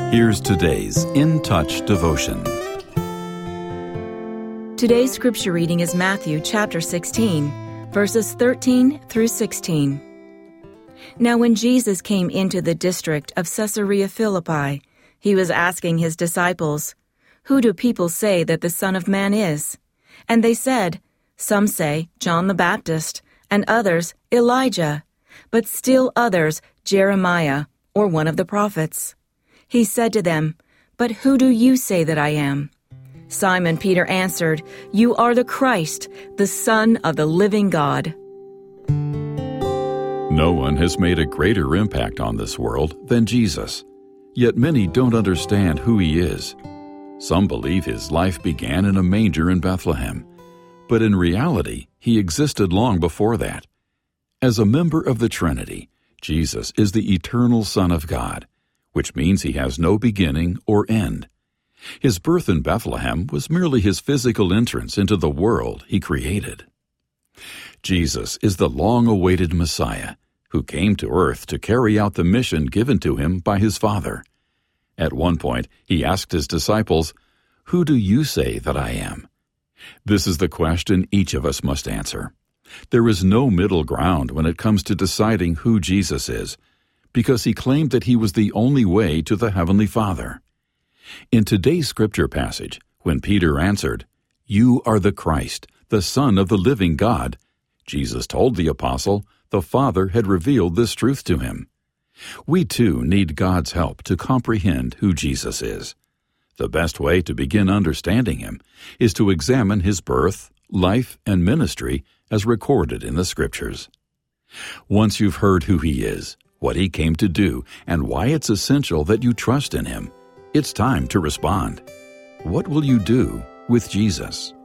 Here's today's In Touch devotion. Today's scripture reading is Matthew chapter 16, verses 13 through 16. Now when Jesus came into the district of Caesarea Philippi, he was asking his disciples, "Who do people say that the Son of Man is?" And they said, "Some say John the Baptist, and others Elijah, but still others Jeremiah, or one of the prophets." He said to them, "But who do you say that I am?" Simon Peter answered, "You are the Christ, the Son of the living God." No one has made a greater impact on this world than Jesus. Yet many don't understand who he is. Some believe his life began in a manger in Bethlehem, but in reality, he existed long before that. As a member of the Trinity, Jesus is the eternal Son of God, which means he has no beginning or end. His birth in Bethlehem was merely his physical entrance into the world he created. Jesus is the long-awaited Messiah who came to earth to carry out the mission given to him by his Father. At one point, he asked his disciples, "Who do you say that I am?" This is the question each of us must answer. There is no middle ground when it comes to deciding who Jesus is, because he claimed that he was the only way to the Heavenly Father. In today's scripture passage, when Peter answered, "You are the Christ, the Son of the living God," Jesus told the apostle the Father had revealed this truth to him. We too need God's help to comprehend who Jesus is. The best way to begin understanding him is to examine his birth, life, and ministry as recorded in the Scriptures. Once you've heard who he is, what he came to do, and why it's essential that you trust in him, it's time to respond. What will you do with Jesus?